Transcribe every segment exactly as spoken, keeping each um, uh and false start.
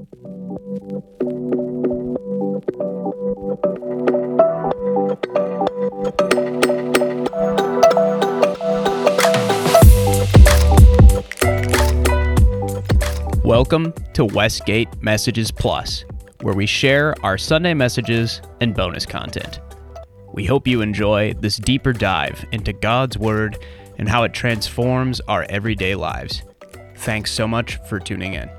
Welcome to Westgate Messages Plus, where we share our Sunday messages and bonus content. We hope you enjoy this deeper dive into God's Word and how it transforms our everyday lives. Thanks so much for tuning in.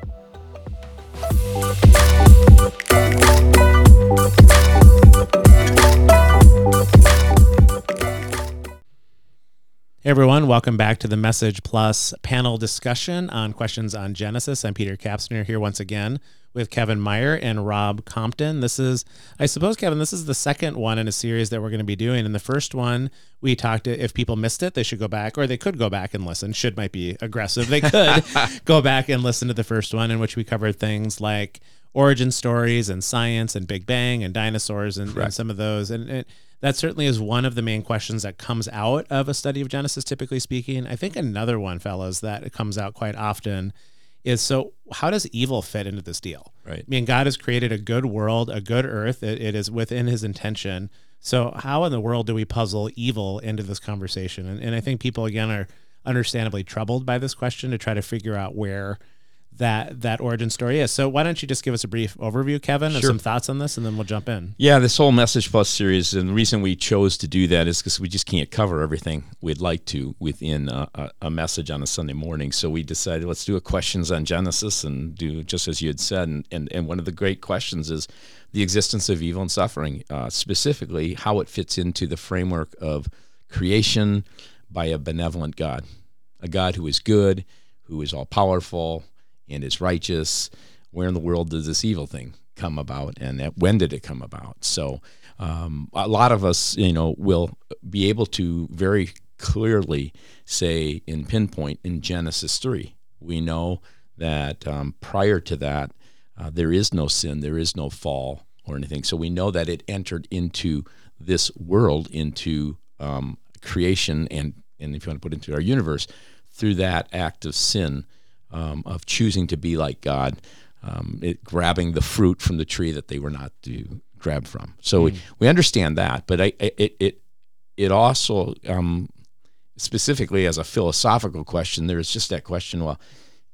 Hey everyone, welcome back to the Message Plus panel discussion on questions on Genesis. I'm Peter Kapsner here once again with Kevin Meyer and Rob Compton. This is, I suppose, Kevin, this is the second one in a series that we're going to be doing. In the first one, we talked, if people missed it, they should go back, or they could go back and listen. Should might be aggressive. They could go back and listen to the first one, in which we covered things like origin stories and science and Big Bang and dinosaurs and, and some of those. And it, that certainly is one of the main questions that comes out of a study of Genesis, typically speaking. I think another one, fellas, that comes out quite often is, so how does evil fit into this deal? Right. I mean, God has created a good world, a good earth. It, it is within his intention. So how in the world do we puzzle evil into this conversation? And, and I think people, again, are understandably troubled by this question to try to figure out where that that origin story is. So why don't you just give us a brief overview, Kevin, of Sure. some thoughts on this, and then we'll jump in. Yeah, this whole Message Plus series, and the reason we chose to do that is because we just can't cover everything we'd like to within a, a, a message on a Sunday morning. So we decided, let's do a questions on Genesis and do just as you had said. And, and, and one of the great questions is the existence of evil and suffering, uh, specifically how it fits into the framework of creation by a benevolent God, a God who is good, who is all-powerful, and is righteous. Where in the world did this evil thing come about, and when did it come about? So um, a lot of us, you know, will be able to very clearly say in pinpoint in Genesis three, we know that um, prior to that, uh, there is no sin, there is no fall or anything. So we know that it entered into this world, into um, creation, and, and if you want to put it into our universe, through that act of sin, Um, of choosing to be like God, um, it, grabbing the fruit from the tree that they were not to grab from. So mm. we, we understand that, but I, it it it also um, specifically as a philosophical question, there's just that question: well,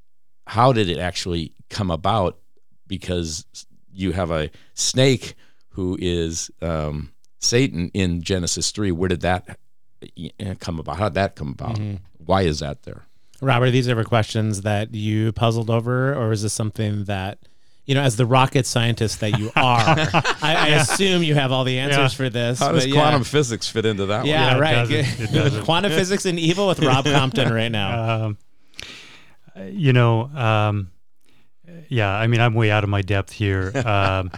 how did it actually come about? Because you have a snake who is um, Satan in Genesis three. Where did that come about? How did that come about? Mm-hmm. Why is that there? Robert, these ever questions that you puzzled over, or is this something that, you know, as the rocket scientist that you are, I, I assume you have all the answers yeah. for this. How does but quantum yeah. physics fit into that yeah, one? Yeah, right. It doesn't, it doesn't. Quantum physics and evil with Rob Compton right now. Um, you know, um, yeah, I mean, I'm way out of my depth here. Um,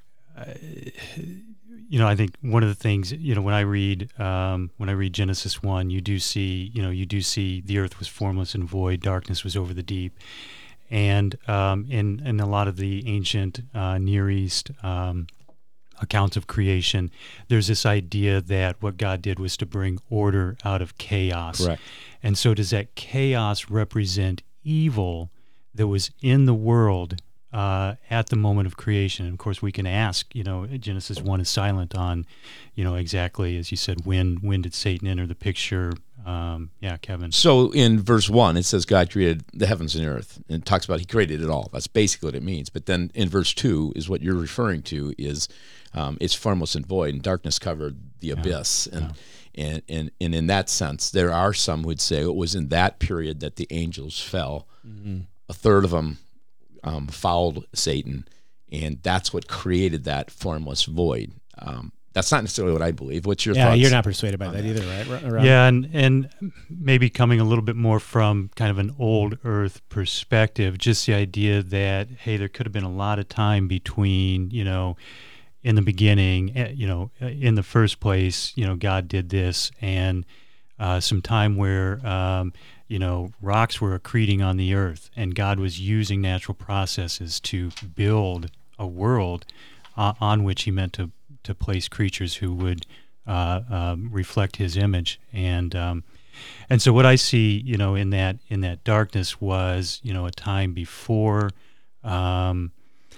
you know, I think one of the things, you know, when I read um, when I read Genesis one, you do see, you know, you do see the earth was formless and void, darkness was over the deep, and um, in in a lot of the ancient uh, Near East um, accounts of creation, there's this idea that what God did was to bring order out of chaos. Correct. And so, does that chaos represent evil that was in the world Uh, at the moment of creation? And of course, we can ask, you know, Genesis one is silent on, you know, exactly, as you said, when when did Satan enter the picture? Um, yeah, Kevin. So in verse one, it says God created the heavens and earth, and it talks about he created it all. That's basically what it means. But then in verse two is what you're referring to is um, it's formless and void, and darkness covered the Yeah. abyss. And, Yeah. and, and, and in that sense, there are some who would say it was in that period that the angels fell. Mm-hmm. A third of them Um, fouled Satan, and that's what created that formless void. Um, that's not necessarily what I believe. What's your yeah, thoughts? you're not persuaded by that, that either, right? Rob? Yeah, and and maybe coming a little bit more from kind of an old earth perspective, just the idea that, hey, there could have been a lot of time between, you know, in the beginning, you know, in the first place, you know, God did this, and uh, some time where, um, you know, rocks were accreting on the earth, and God was using natural processes to build a world uh, on which he meant to, to place creatures who would uh, um, reflect his image. And um, and so what I see, you know, in that in that darkness was, you know, a time before Um,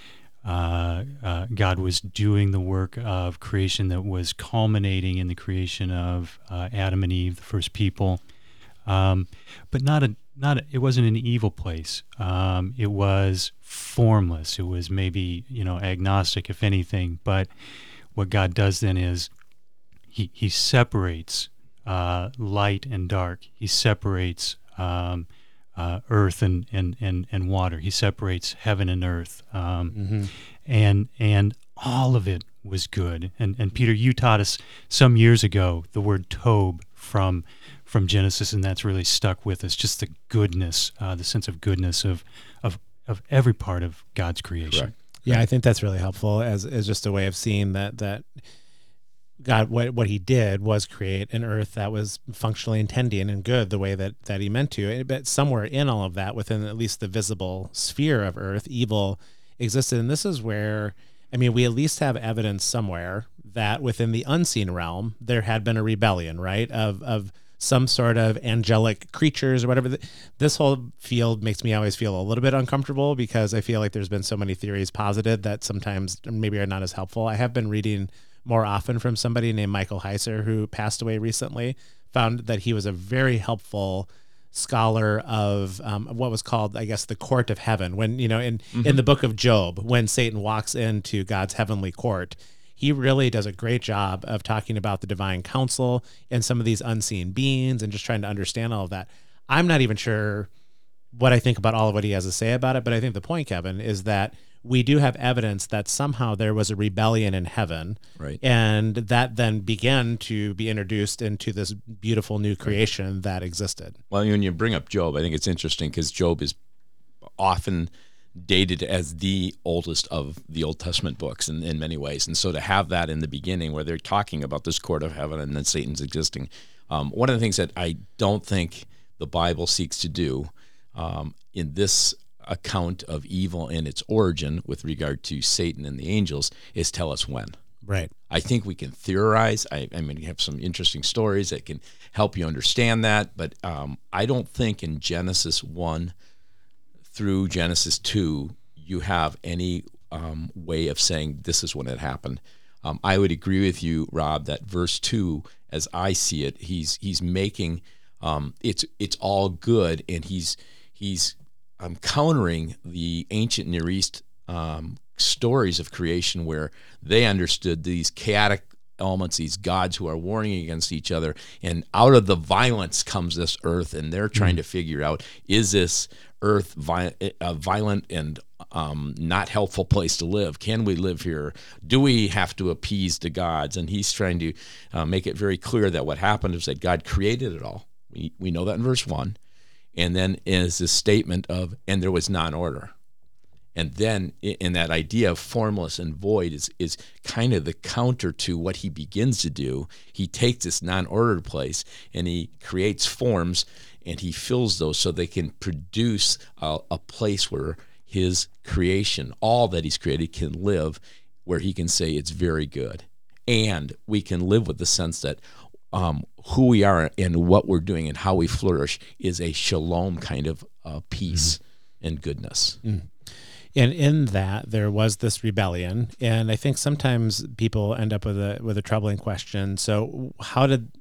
uh, uh, God was doing the work of creation that was culminating in the creation of uh, Adam and Eve, the first people, um, but not a not a, it wasn't an evil place. Um, it was formless. It was maybe you know agnostic, if anything. But what God does then is he he separates uh, light and dark. He separates um, uh, earth and, and, and, and water. He separates heaven and earth. Um, Mm-hmm. and and all of it was good. And and Peter, you taught us some years ago the word tob from from Genesis, and that's really stuck with us. Just the goodness, uh, the sense of goodness of of of every part of God's creation. Correct. Yeah, I think that's really helpful as as just a way of seeing that that God, what what he did was create an earth that was functionally intending and good the way that that he meant to. But somewhere in all of that, within at least the visible sphere of earth, evil existed. And this is where, I mean, we at least have evidence somewhere that within the unseen realm, there had been a rebellion, right? Of of some sort of angelic creatures or whatever. This whole field makes me always feel a little bit uncomfortable because I feel like there's been so many theories posited that sometimes maybe are not as helpful. I have been reading more often from somebody named Michael Heiser, who passed away recently, found that he was a very helpful scholar of um, what was called, I guess, the court of heaven. When, you know, in, mm-hmm. in the book of Job, when Satan walks into God's heavenly court, he really does a great job of talking about the divine council and some of these unseen beings and just trying to understand all of that. I'm not even sure what I think about all of what he has to say about it, but I think the point, Kevin, is that we do have evidence that somehow there was a rebellion in heaven, right? And that then began to be introduced into this beautiful new creation right. that existed. Well, when you bring up Job, I think it's interesting because Job is often dated as the oldest of the Old Testament books in, in many ways. And so to have that in the beginning where they're talking about this court of heaven and then Satan's existing, um, one of the things that I don't think the Bible seeks to do um, in this account of evil and its origin with regard to Satan and the angels is tell us when. Right. I think we can theorize. I, I mean, we have some interesting stories that can help you understand that, but um, I don't think in Genesis one through Genesis two, you have any um, way of saying this is when it happened. Um, I would agree with you, Rob, that verse two, as I see it, he's he's making um, it's it's all good, and he's he's um, countering the ancient Near East um, stories of creation where they understood these chaotic elements, these gods who are warring against each other, and out of the violence comes this earth, and they're trying mm. to figure out, is this earth vi- a violent and um, not helpful place to live? Can we live here? Do we have to appease the gods? And he's trying to uh, make it very clear that what happened is that God created it all. We we know that in verse one. And then is this statement of, and there was non-order. And then in that idea of formless and void is is kind of the counter to what he begins to do. He takes this non-ordered place and he creates forms and he fills those so they can produce a, a place where his creation, all that he's created, can live, where he can say it's very good. And we can live with the sense that um, who we are and what we're doing and how we flourish is a shalom kind of uh, peace mm-hmm. and goodness. Mm. And in that, there was this rebellion, and I think sometimes people end up with a with a troubling question. So, how did,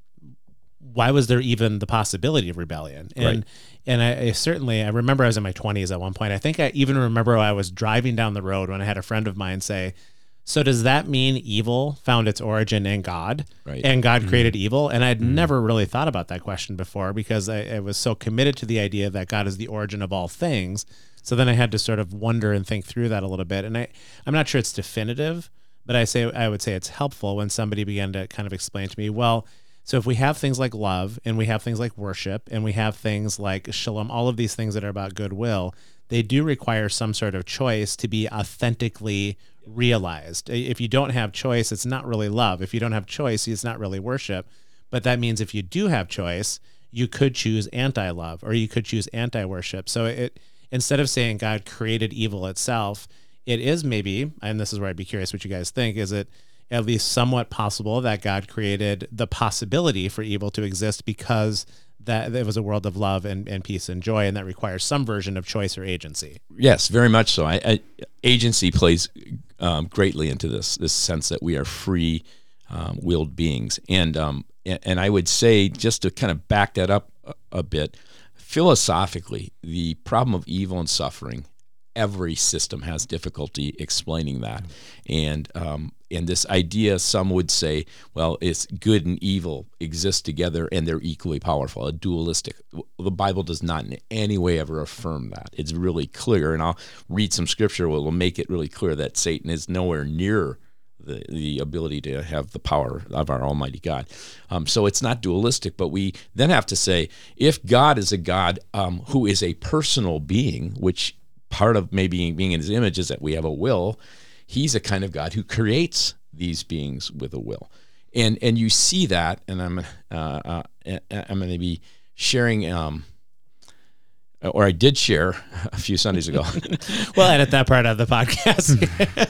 why was there even the possibility of rebellion? And right. and I, I certainly I remember I was in my twenties at one point. I think I even remember I was driving down the road when I had a friend of mine say, "So does that mean evil found its origin in God, right. and God mm-hmm. created evil?" And I'd mm-hmm. never really thought about that question before because I, I was so committed to the idea that God is the origin of all things. So then I had to sort of wonder and think through that a little bit. And I, I'm not sure it's definitive, but I say I would say it's helpful when somebody began to kind of explain to me, well, so if we have things like love and we have things like worship and we have things like shalom, all of these things that are about goodwill, they do require some sort of choice to be authentically realized. If you don't have choice, it's not really love. If you don't have choice, it's not really worship. But that means if you do have choice, you could choose anti-love or you could choose anti-worship. So it instead of saying God created evil itself, it is maybe, and this is where I'd be curious what you guys think, is it at least somewhat possible that God created the possibility for evil to exist because that it was a world of love and, and peace and joy, and that requires some version of choice or agency. Yes, very much so. I, I, agency plays um, greatly into this this sense that we are free um, willed beings, and um, and, and I would say, just to kind of back that up a, a bit, philosophically, the problem of evil and suffering, every system has difficulty explaining that, and um, and this idea, some would say, well, it's good and evil exist together and they're equally powerful, a dualistic. The Bible does not in any way ever affirm that. It's really clear, and I'll read some scripture that will make it really clear that Satan is nowhere near the, the ability to have the power of our Almighty God. Um, so it's not dualistic, but we then have to say, if God is a God um, who is a personal being, which part of maybe being in his image is that we have a will, he's a kind of God who creates these beings with a will. And and you see that, and I'm uh, uh, I'm going to be sharing, um, or I did share a few Sundays ago. We'll edit that part of the podcast.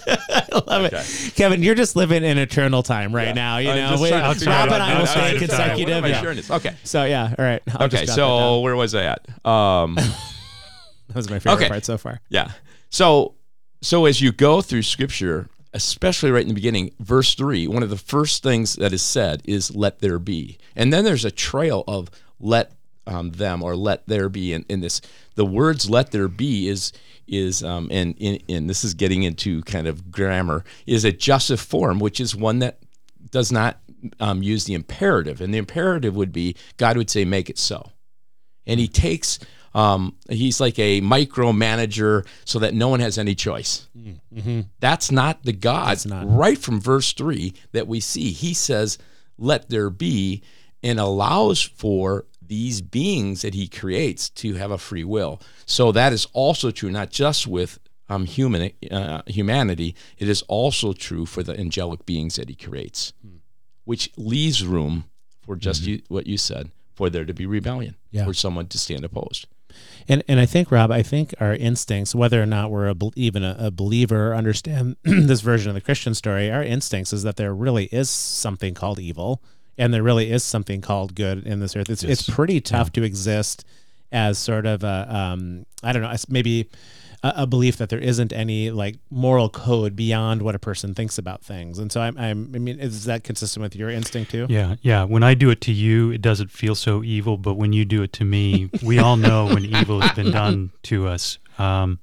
I love Okay. it. Kevin, you're just living in eternal time right Yeah. now. You I'm know, just we, trying to Rob figure and out I how will to stay edit it. consecutive. What am I Yeah. sharing this? Okay. So, yeah, all right. I'll Okay, just jot so where was I at? Um, that down. That was my favorite okay. part so far. Yeah. So so as you go through Scripture, especially right in the beginning, verse three, one of the first things that is said is "let there be," and then there's a trail of "let um, them" or "let there be." In, in this, the words "let there be" is is um, and in and this is getting into kind of grammar, is a jussive form, which is one that does not um, use the imperative, and the imperative would be God would say, "Make it so," and He takes. Um, he's like a micromanager so that no one has any choice. Mm-hmm. That's not the God. That's not. Right from verse three that we see. He says, let there be, and allows for these beings that he creates to have a free will. So that is also true, not just with um, human uh, humanity. It is also true for the angelic beings that he creates, hmm. which leaves room for just mm-hmm. you, what you said, for there to be rebellion, yeah. for someone to stand opposed. And and I think, Rob, I think our instincts, whether or not we're a, even a, a believer or understand this version of the Christian story, our instincts is that there really is something called evil and there really is something called good in this earth. It's yes. it's pretty tough yeah. to exist as sort of a, um, I don't know, maybe a, a belief that there isn't any like moral code beyond what a person thinks about things. And so I'm, I'm, I mean, is that consistent with your instinct too? Yeah. Yeah. When I do it to you, it doesn't feel so evil, but when you do it to me, we all know when evil has been done to us. Um,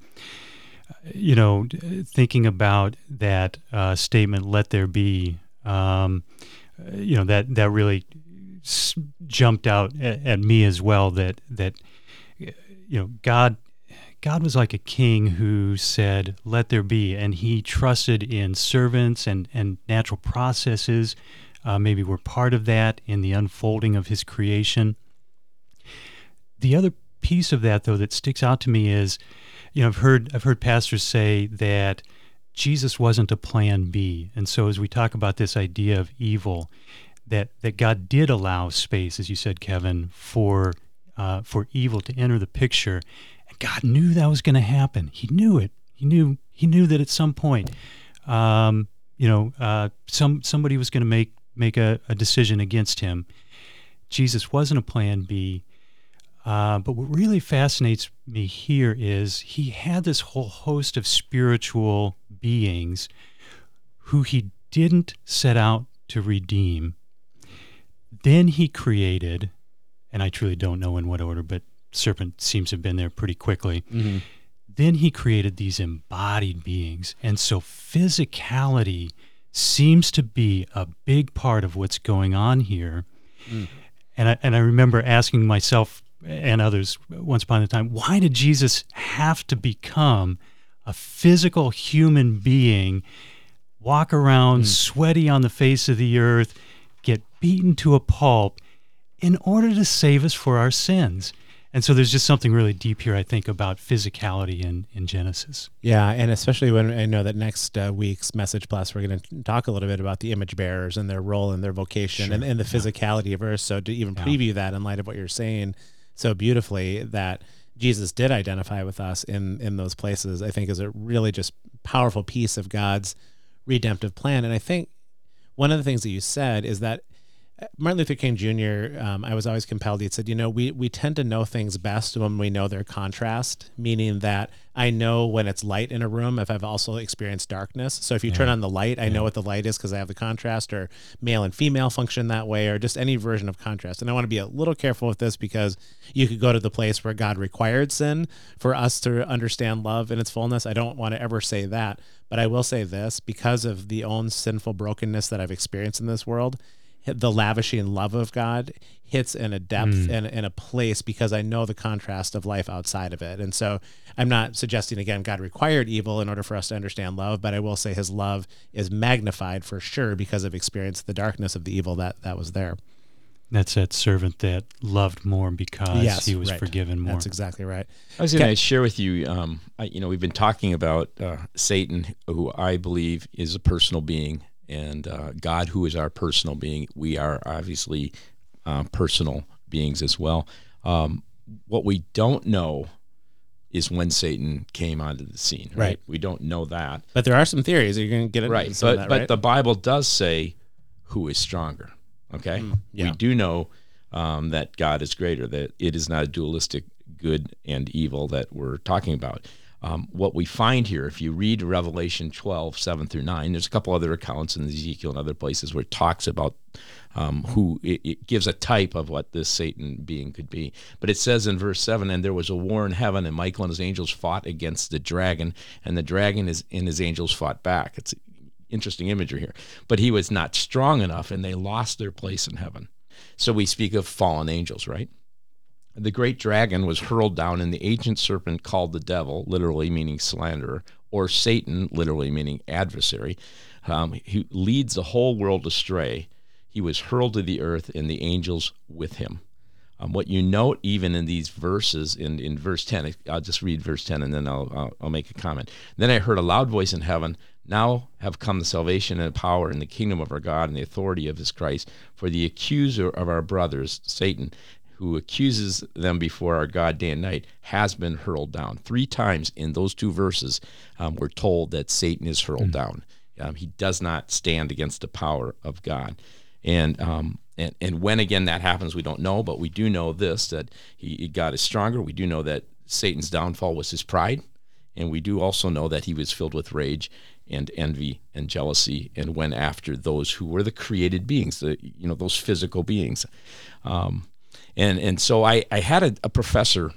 you know, thinking about that uh, statement, let there be, um, you know, that, that really s- jumped out at, at me as well, that, that, you know, God, God was like a king who said, let there be, and he trusted in servants and, and natural processes. Uh, maybe we're part of that in the unfolding of his creation. The other piece of that, though, that sticks out to me is, you know, I've heard I've heard pastors say that Jesus wasn't a plan B. And so as we talk about this idea of evil, that, that God did allow space, as you said, Kevin, for uh, for evil to enter the picture. God knew that was going to happen. He knew it. He knew. He knew that at some point, um, you know, uh, some somebody was going to make make a, a decision against him. Jesus wasn't a plan B. Uh, but what really fascinates me here is he had this whole host of spiritual beings who he didn't set out to redeem. Then he created, and I truly don't know in what order, but serpent seems to have been there pretty quickly. Mm-hmm. Then he created these embodied beings. And so physicality seems to be a big part of what's going on here. Mm. And I and I remember asking myself and others once upon a time, why did Jesus have to become a physical human being, walk around mm. sweaty on the face of the earth, get beaten to a pulp in order to save us for our sins? And so there's just something really deep here, I think, about physicality in, in Genesis. Yeah, and especially when I know that next uh, week's Message Plus, we're going to talk a little bit about the image bearers and their role and their vocation, sure. and, and the physicality yeah. of earth. So to even yeah. preview that in light of what you're saying so beautifully, that Jesus did identify with us in, in those places, I think is a really just powerful piece of God's redemptive plan. And I think one of the things that you said is that Martin Luther King Junior, um, I was always compelled, he said, you know, we, we tend to know things best when we know their contrast, meaning that I know when it's light in a room if I've also experienced darkness. So if you yeah. turn on the light, I yeah. know what the light is because I have the contrast, or male and female function that way, or just any version of contrast. And I want to be a little careful with this because you could go to the place where God required sin for us to understand love in its fullness. I don't want to ever say that, but I will say this, because of the own sinful brokenness that I've experienced in this world, the lavishing love of God hits in a depth mm. and in a place because I know the contrast of life outside of it. And so I'm not suggesting, again, God required evil in order for us to understand love, but I will say his love is magnified for sure because of experience the darkness of the evil that, that was there. That's that servant that loved more because yes, he was right. forgiven more. That's exactly right. I was going to share with you, um, I, you know, we've been talking about uh, Satan, who I believe is a personal being, and uh, God, who is our personal being. We are obviously uh, personal beings as well. Um, what we don't know is when Satan came onto the scene. Right? Right. We don't know that. But there are some theories. You're going to get into right. some But of that, but right? the Bible does say who is stronger. Okay. Mm, yeah. We do know um, that God is greater. That it is not a dualistic good and evil that we're talking about. Um, what we find here, if you read Revelation twelve, seven through nine, there's a couple other accounts in Ezekiel and other places where it talks about um, who, it, it gives a type of what this Satan being could be. But it says in verse seven, and there was a war in heaven, and Michael and his angels fought against the dragon, and the dragon is, and his angels fought back. It's interesting imagery here. But he was not strong enough, and they lost their place in heaven. So we speak of fallen angels, right? The great dragon was hurled down, and the ancient serpent called the devil, literally meaning slanderer, or Satan, literally meaning adversary, um, who leads the whole world astray. He was hurled to the earth, and the angels with him. Um, what you note even in these verses, in, in verse ten, I'll just read verse ten, and then I'll, I'll, I'll make a comment. Then I heard a loud voice in heaven, now have come the salvation and power and the kingdom of our God and the authority of his Christ, for the accuser of our brothers, Satan, who accuses them before our God day and night, has been hurled down. Three times in those two verses, um, we're told that Satan is hurled mm. down. Um, he does not stand against the power of God. And um, and and when again that happens, we don't know, but we do know this, that he God is stronger. We do know that Satan's downfall was his pride, and we do also know that he was filled with rage and envy and jealousy, and went after those who were the created beings, the you know those physical beings. Um, And and so I, I had a, a professor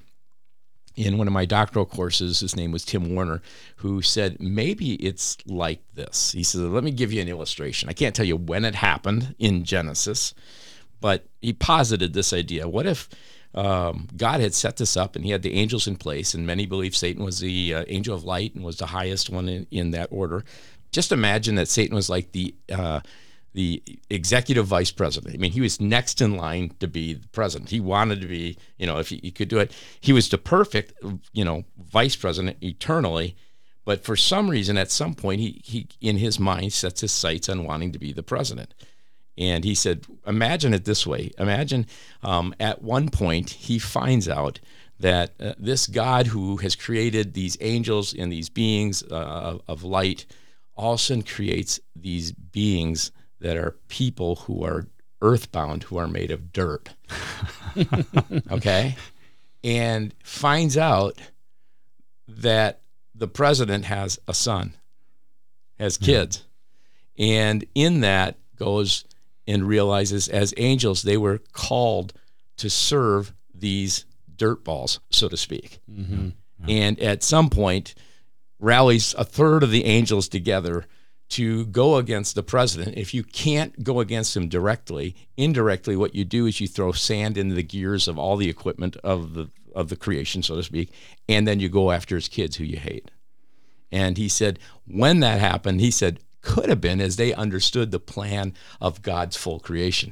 in one of my doctoral courses, his name was Tim Warner, who said, maybe it's like this. He said, let me give you an illustration. I can't tell you when it happened in Genesis, but he posited this idea. What if um, God had set this up and he had the angels in place, and many believe Satan was the uh, angel of light and was the highest one in, in that order. Just imagine that Satan was like the... Uh, the executive vice president. I mean, he was next in line to be the president. He wanted to be, you know, if he, he could do it. He was the perfect, you know, vice president eternally. But for some reason, at some point, he, he in his mind sets his sights on wanting to be the president. And he said, imagine it this way. Imagine um, at one point, he finds out that uh, this God who has created these angels and these beings uh, of, of light all of a sudden creates these beings that are people who are earthbound, who are made of dirt, okay? And finds out that the president has a son, has kids. Mm-hmm. And in that goes and realizes as angels, they were called to serve these dirt balls, so to speak. Mm-hmm. And at some point, rallies a third of the angels together to go against the president. If you can't go against him directly, indirectly, what you do is you throw sand into the gears of all the equipment of the of the creation, so to speak, and then you go after his kids who you hate. And he said, when that happened, he said, could have been as they understood the plan of God's full creation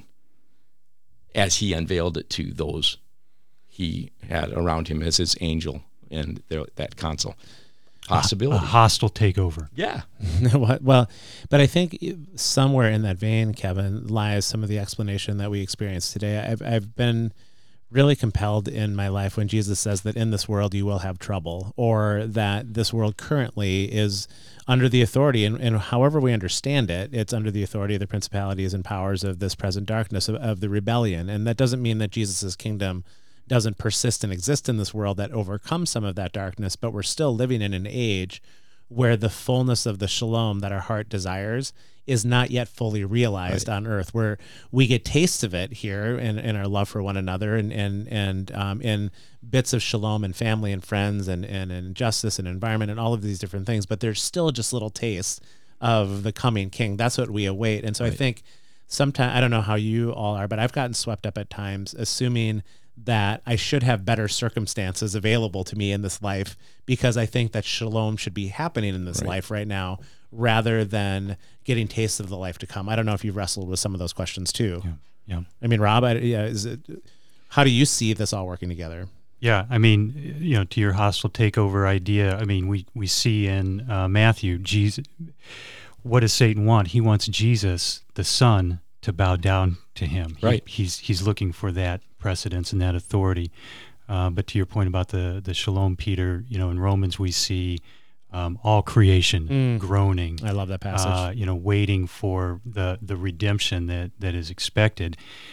as he unveiled it to those he had around him as his angel and their, that council. Possibility. A, a hostile takeover. Yeah. Well, but I think somewhere in that vein, Kevin, lies some of the explanation that we experienced today. I've I've been really compelled in my life when Jesus says that in this world you will have trouble, or that this world currently is under the authority, and, and however we understand it, it's under the authority of the principalities and powers of this present darkness, of, of the rebellion. And that doesn't mean that Jesus's kingdom doesn't persist and exist in this world that overcomes some of that darkness, but we're still living in an age where the fullness of the shalom that our heart desires is not yet fully realized right. on earth, where we get tastes of it here in, in our love for one another and and and um, in bits of shalom and family and friends and, and, and justice and environment and all of these different things, but there's still just little tastes of the coming king. That's what we await. And so right. I think sometimes, I don't know how you all are, but I've gotten swept up at times assuming that I should have better circumstances available to me in this life because I think that shalom should be happening in this right. life right now rather than getting tastes of the life to come. I don't know if you've wrestled with some of those questions too. Yeah. yeah. I mean, Rob, I, yeah, is it, how do you see this all working together? Yeah, I mean, you know, to your hostile takeover idea, I mean, we, we see in uh, Matthew, Jesus, what does Satan want? He wants Jesus, the Son, to bow down to him. Right. He, he's he's looking for that precedence and that authority. Uh, but to your point about the the shalom, Peter, you know, in Romans we see um, all creation Mm. groaning. I love that passage. Uh, you know, waiting for the the redemption that that is expected.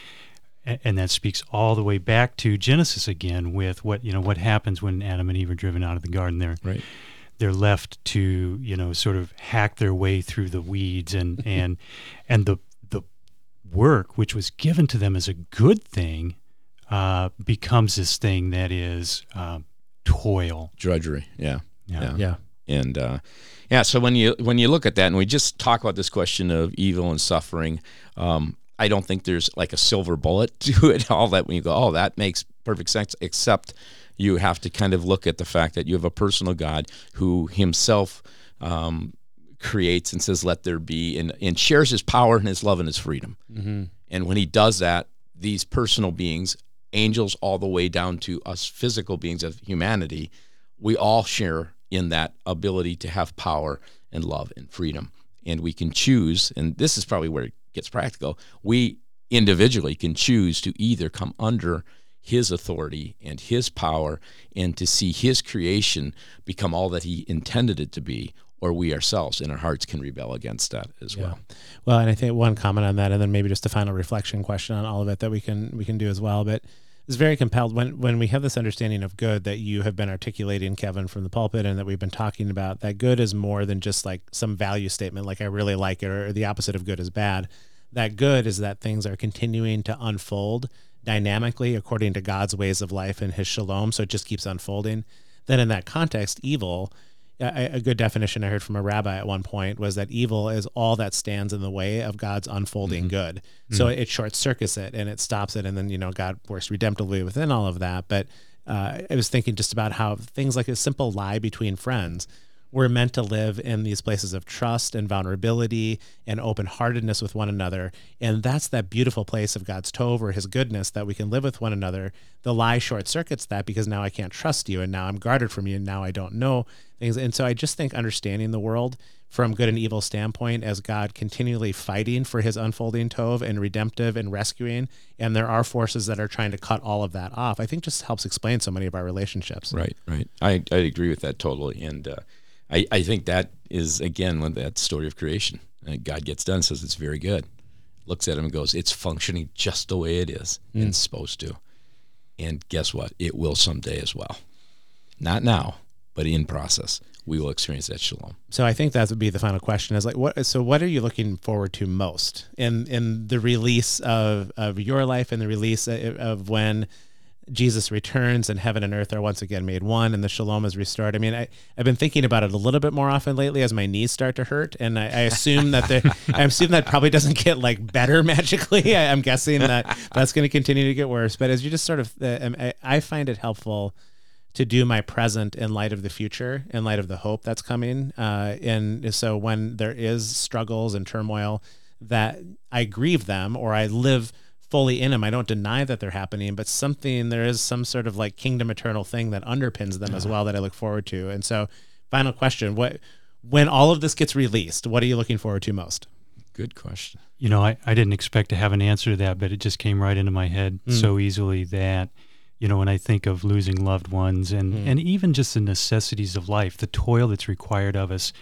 And that speaks all the way back to Genesis again with what, you know, what happens when Adam and Eve are driven out of the garden. They're, right. they're left to, you know, sort of hack their way through the weeds and, and, and the, the work which was given to them as a good thing uh, becomes this thing that is uh, toil. Drudgery. Yeah. Yeah. Yeah. yeah. And, uh, yeah, so when you, when you look at that and we just talk about this question of evil and suffering, um, I don't think there's like a silver bullet to it all that when you go, oh, that makes perfect sense, except you have to kind of look at the fact that you have a personal God who himself um, creates and says, let there be, and, and shares his power and his love and his freedom. Mm-hmm. And when he does that, these personal beings, angels all the way down to us physical beings of humanity, we all share in that ability to have power and love and freedom. And we can choose, and this is probably where it gets practical, we individually can choose to either come under his authority and his power and to see his creation become all that he intended it to be, or we ourselves in our hearts can rebel against that as Yeah. well. Well, and I think one comment on that, and then maybe just a final reflection question on all of it that we can we can do as well. But it's very compelled when when we have this understanding of good that you have been articulating, Kevin, from the pulpit, and that we've been talking about, that good is more than just like some value statement, like I really like it, or the opposite of good is bad. That good is that things are continuing to unfold dynamically according to God's ways of life and his shalom, so it just keeps unfolding. Then in that context, evil, a, a good definition I heard from a rabbi at one point was that evil is all that stands in the way of God's unfolding mm-hmm. good. Mm-hmm. So it short circuits it and it stops it, and then, you know, God works redemptively within all of that. But uh, I was thinking just about how things like a simple lie between friends, we're meant to live in these places of trust and vulnerability and open-heartedness with one another. And that's that beautiful place of God's tov, or his goodness, that we can live with one another. The lie short circuits that because now I can't trust you, and now I'm guarded from you, and now I don't know things. And so I just think understanding the world from good and evil standpoint as God continually fighting for his unfolding tov and redemptive and rescuing, and there are forces that are trying to cut all of that off, I think just helps explain so many of our relationships. Right, right. I, I agree with that totally. And uh, I, I think that is, again, when that story of creation. Uh, God gets done, says it's very good, looks at him and goes, it's functioning just the way it is mm. and it's supposed to. And guess what? It will someday as well. Not now, but in process, we will experience that shalom. So I think that would be the final question is like, what, so what are you looking forward to most in, in the release of, of your life and the release of, of when Jesus returns and heaven and earth are once again made one and the shalom is restored? I mean, I, I've been thinking about it a little bit more often lately as my knees start to hurt. And I, I assume that the, I assume that probably doesn't get like better magically. I, I'm guessing that that's going to continue to get worse. But as you just sort of, uh, I, I find it helpful to do my present in light of the future, in light of the hope that's coming. Uh, and so when there is struggles and turmoil, that I grieve them or I live fully in them. I don't deny that they're happening, but something, there is some sort of like kingdom eternal thing that underpins them as well that I look forward to. And so final question, what, when all of this gets released, what are you looking forward to most? good question. You know, I, I didn't expect to have an answer to that, but it just came right into my head Mm. so easily that, you know, when I think of losing loved ones and, Mm. and even just the necessities of life, the toil that's required of us,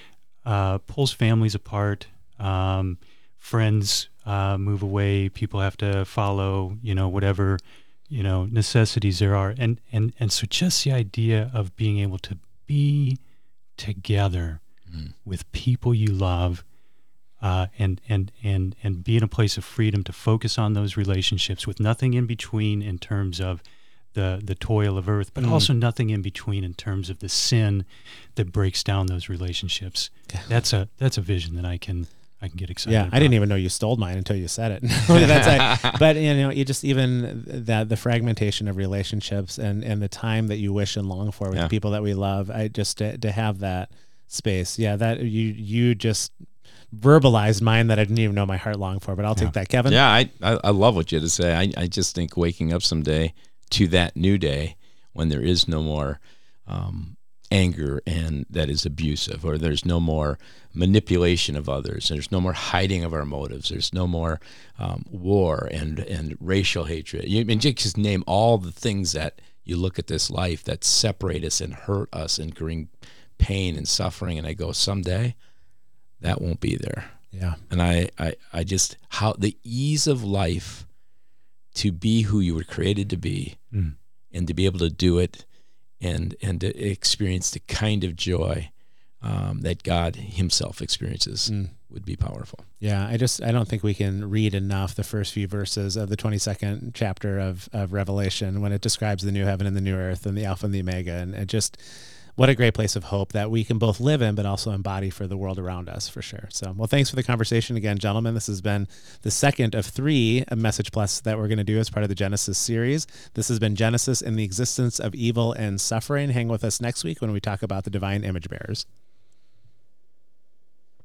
uh, pulls families apart, um, friends uh, move away, people have to follow, you know, whatever, you know, necessities there are. And, and, and so just the idea of being able to be together Mm. with people you love, uh, and, and, and, and be in a place of freedom to focus on those relationships with nothing in between in terms of the, the toil of earth, but Mm. also nothing in between in terms of the sin that breaks down those relationships. That's a, that's a vision that I can, I can get excited Yeah, about. I didn't even know you stole mine until you said it. That's a, but you know, you just even that the fragmentation of relationships and and the time that you wish and long for with Yeah. the people that we love. I just to, to have that space. Yeah, that you you just verbalized mine that I didn't even know my heart longed for. But I'll Yeah. take that, Kevin. Yeah, I, I, I love what you had to say. I, I just think waking up someday to that new day when there is no more um, anger and that is abusive, or there's no more manipulation of others, there's no more hiding of our motives, there's no more um, war and, and racial hatred. You I mean, just name all the things that you look at this life that separate us and hurt us and bring pain and suffering, and I go, someday that won't be there. Yeah. And I, I, I just, how the ease of life to be who you were created to be Mm. and to be able to do it and, and to experience the kind of joy um, that God himself experiences Mm. would be powerful. Yeah, I just I don't think we can read enough the first few verses of the twenty-second chapter of, of Revelation when it describes the new heaven and the new earth and the Alpha and the Omega, and it just what a great place of hope that we can both live in but also embody for the world around us, for sure. So, well, thanks for the conversation again, gentlemen. This has been the second of three Message Plus that we're going to do as part of the Genesis series. This has been Genesis and the Existence of Evil and Suffering. Hang with us next week when we talk about the divine image bearers.